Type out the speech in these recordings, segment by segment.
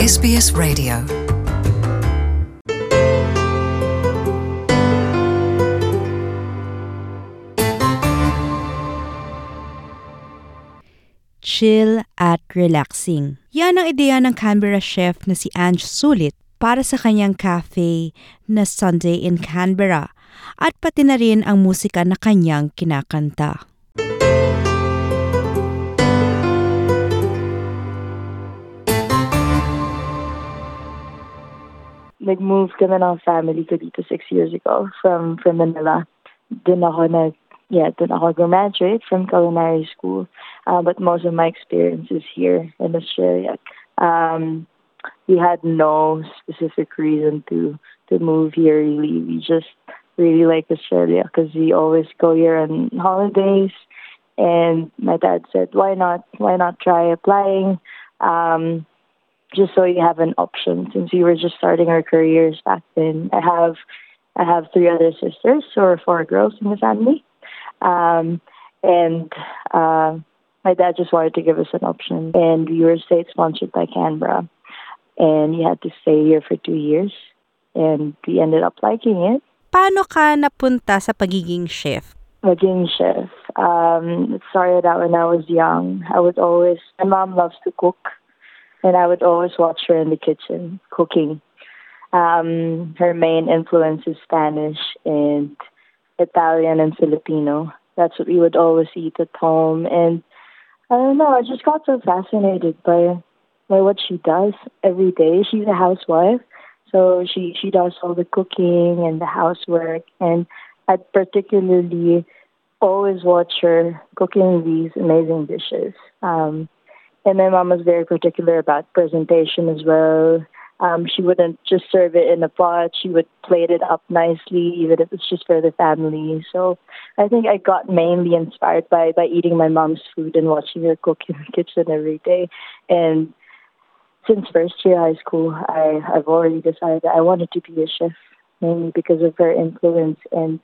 SBS Radio. Chill at relaxing. Yan ang ideya ng Canberra chef na si Ange Sulit para sa kanyang cafe na Sunday in Canberra at pati na rin ang musika na kanyang kinakanta. Nag-move kami ng family ko dito 6 years ago from Manila. Doon ako graduate from culinary school. But most of my experience is here in Australia. We had no specific reason to move here really. We just really like Australia because we always go here on holidays. And my dad said, why not try applying? Just so you have an option, since we were just starting our careers back then. I have 3 other sisters, so we're 4 girls in the family. My dad just wanted to give us an option, and we were state sponsored by Canberra, and you had to stay here for 2 years, and we ended up liking it. Paano ka napunta sa pagiging chef? Maging chef. It started out when I was young. My mom loves to cook, and I would always watch her in the kitchen cooking. Her main influence is Spanish and Italian and Filipino. That's what we would always eat at home. And I don't know, I just got so fascinated by what she does every day. She's a housewife, so she does all the cooking and the housework. And I particularly always watch her cooking these amazing dishes. And my mom was very particular about presentation as well. She wouldn't just serve it in a pot. She would plate it up nicely, even if it's just for the family. So I think I got mainly inspired by eating my mom's food and watching her cook in the kitchen every day. And since first year high school, I've already decided that I wanted to be a chef, mainly because of her influence. And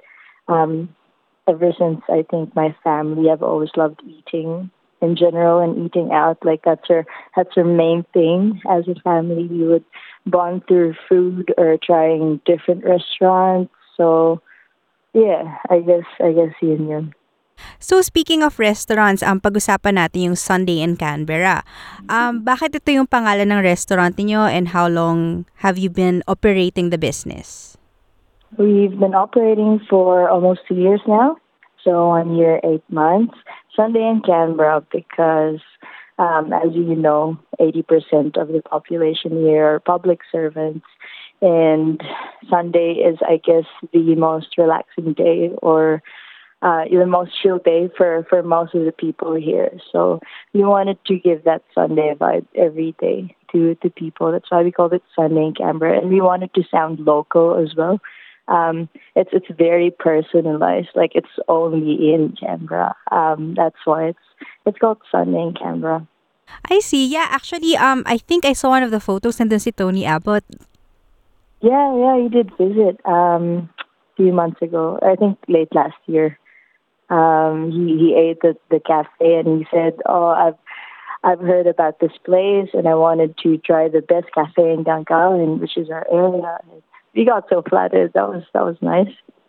ever since, I think my family, I've always loved eating in general and eating out. Like that's her main thing. As a family, we would bond through food or trying different restaurants. So yeah, I guess yun. So speaking of restaurants, pag-usapan natin yung Sunday in Canberra. Bakit ito yung pangalan ng restaurant niyo, and how long have you been operating the business? We've been operating for almost 2 years now. So 1 year, 8 months. Sunday in Canberra because, as you know, 80% of the population here are public servants. And Sunday is, I guess, the most relaxing day or the most chill day for most of the people here. So we wanted to give that Sunday vibe every day to people. That's why we called it Sunday in Canberra. And we wanted to sound local as well. It's very personalized, like it's only in Canberra. That's why it's called Sunday in Canberra. I see. Yeah, actually, I think I saw one of the photos nandun si Tony Abbott. Yeah, he did visit a few months ago. I think late last year. He ate at the cafe and he said, "Oh, I've heard about this place and I wanted to try the best cafe in Gangkalan, which is our area." We got so flattered. That was nice.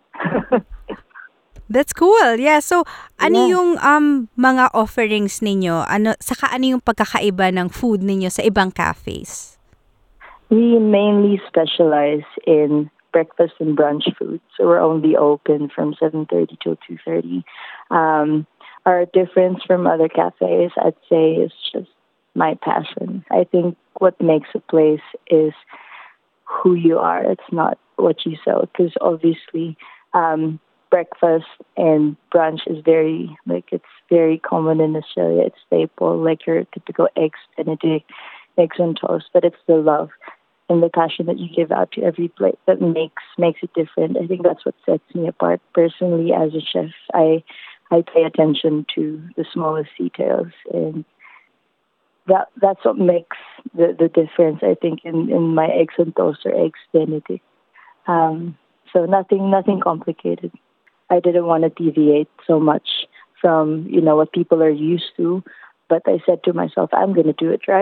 That's cool. Yeah. So, ano yung mga offerings ninyo? Ano yung pagkakaiba ng food ninyo sa ibang cafes? We mainly specialize in breakfast and brunch food. So we're only open from 7:30 till 2:30. Our difference from other cafes, I'd say, is just my passion. I think what makes a place is who you are. It's not what you sell, because obviously breakfast and brunch is it's very common in Australia. It's staple, like your typical eggs Benedict, eggs on toast, but it's the love and the passion that you give out to every plate that makes it different. I think that's what sets me apart personally as a chef. I pay attention to the smallest details, and that's what makes the difference, I think, in my eggs on toast or eggs Benedict. So nothing complicated. I didn't want to deviate so much from what people are used to, but I said to myself, I'm going to do it right.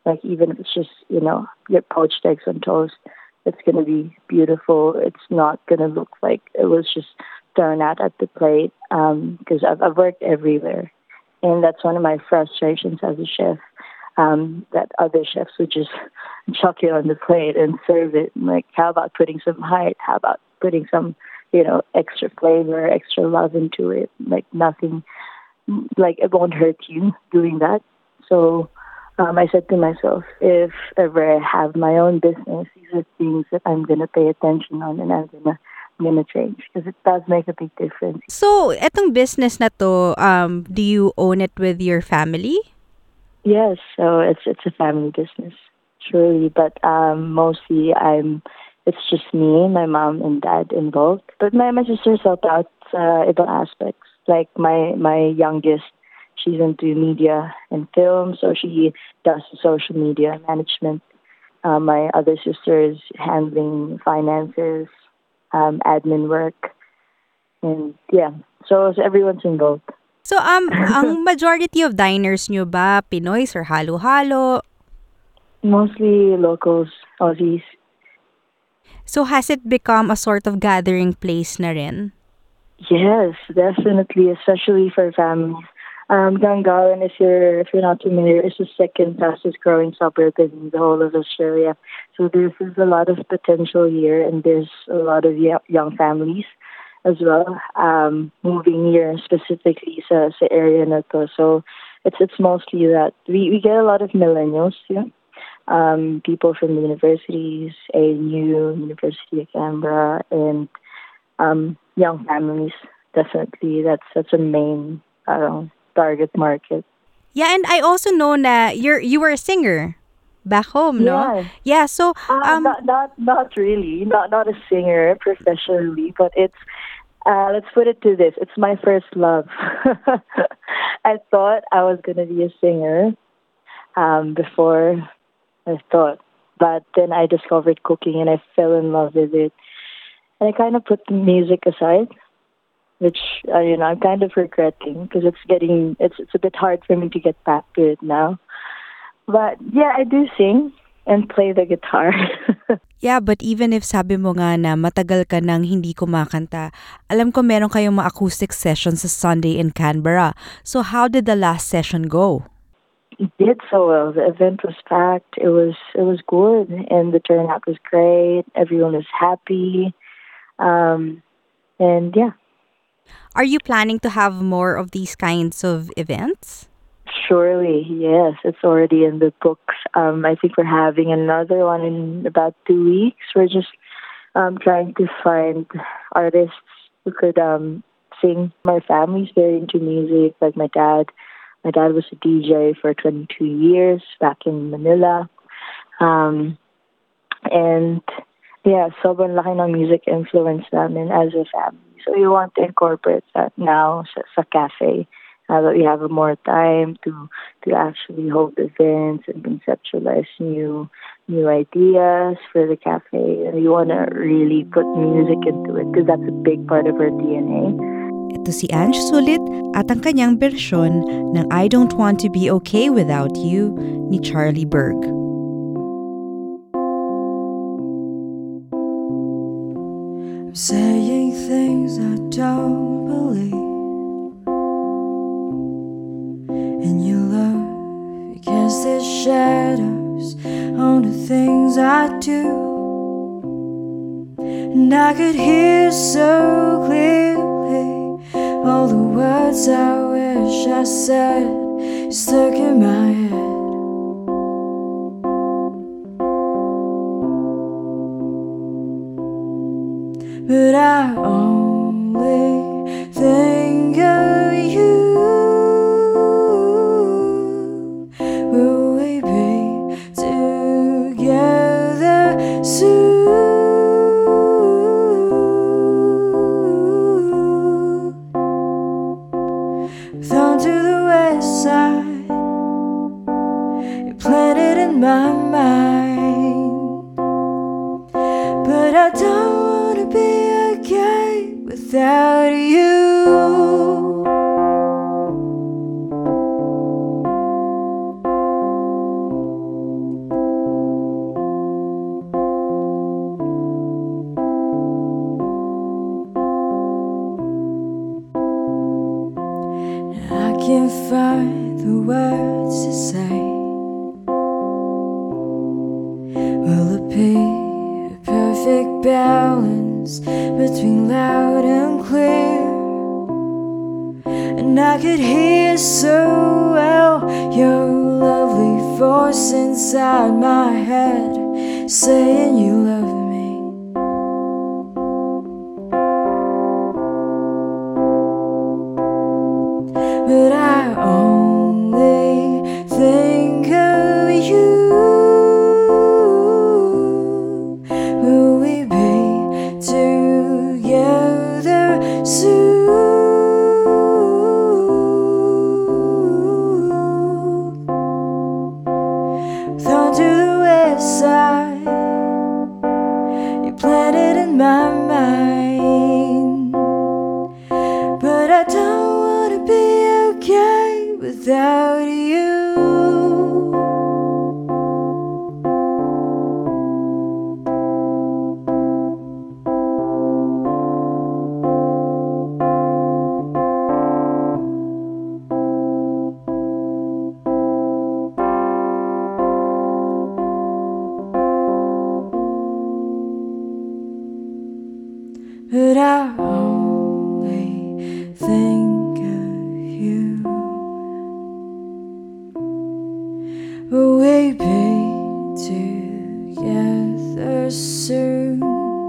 Like even if it's just, your poached eggs on toast, it's going to be beautiful. It's not going to look like it was just thrown out at the plate. Because I've worked everywhere. And that's one of my frustrations as a chef, that other chefs would just chuck it on the plate and serve it. Like, how about putting some height? How about putting some, extra flavor, extra love into it? Like nothing, like it won't hurt you doing that. So I said to myself, if ever I have my own business, these are things that I'm going to pay attention on, and I'm gonna change because it does make a big difference. So, etong business na to, do you own it with your family? Yes, so it's a family business, surely, but mostly it's just me, my mom, and dad involved. But my sisters help out ibang aspects. Like my youngest, she's into media and film, so she does social media management. My other sister is handling finances, admin work, and yeah, so everyone's involved. So, ang majority of diners nyo ba, Pinoys or halo-halo? Mostly locals, Aussies. So, has it become a sort of gathering place na rin? Yes, definitely, especially for families. Gangawan, if you're not familiar, is the second fastest growing suburb in the whole of Australia. So there's a lot of potential here, and there's a lot of young families as well moving here specifically sa area na to. So it's mostly that we get a lot of millennials here. People from the universities, ANU, University of Canberra, and young families. Definitely, that's a main target market. Yeah, and I also know na you were a singer back home, no? Yeah, Yeah, so not really, not a singer professionally, but it's let's put it to this: it's my first love. I thought I was gonna be a singer before I thought, but then I discovered cooking and I fell in love with it, and I kind of put the music aside, which I'm kind of regretting because it's a bit hard for me to get back to it now. But yeah, I do sing and play the guitar. yeah, but even if sabi mo nga na matagal ka nang hindi kumakanta, alam ko meron kayong mga acoustic sessions sa Sunday in Canberra. So how did the last session go? It did so well. The event was packed. It was good, and the turnout was great. Everyone was happy, and yeah. Are you planning to have more of these kinds of events? Surely, yes. It's already in the books. I think we're having another one in about 2 weeks. We're just trying to find artists who could sing. My family's very into music. Like my dad. My dad was a DJ for 22 years back in Manila. And yeah, sobrang laki ng music influence namin as a family. So we want to incorporate that now sa cafe. Now that we have more time to actually hold events and conceptualize new ideas for the cafe, and we want to really put music into it because that's a big part of our DNA. Ito si Ange Sulit at ang kanyang bersyon ng I Don't Want to Be Okay Without You ni Charlie Berg. I'm saying things I don't believe, and you love against the shadows on the things I do, and I could hear so clearly all the words I wish I said, stuck in my head. But I only think of you. Will we be together soon? Down to the west side, you planted in my mind, but I don't be okay without you. the words to say. Will it be a perfect balance between loud and clear? And I could hear so well your lovely voice inside my head saying you love me. But I only think of you. Will we be together soon? Down to the west side, you planted in my mind. But I don't wanna be okay without you. But I only think of you. Will we be together soon?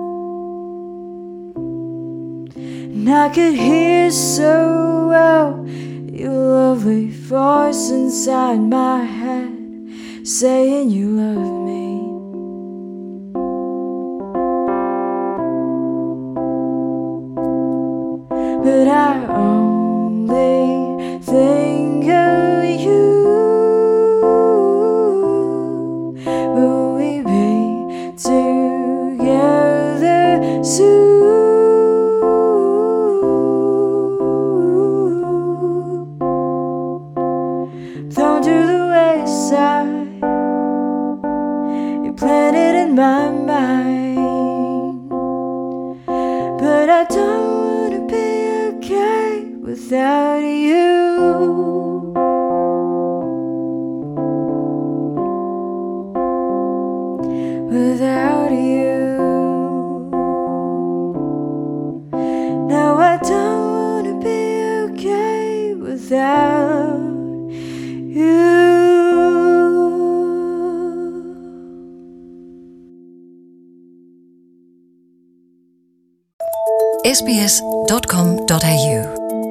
And I could hear so well your lovely voice inside my head saying you love me. But I only think of you. Will we be together soon? Down to the wayside, you planted in my mind. But I don't wanna be okay without you. Without you. Now I don't wanna be okay without you. sbs.com.au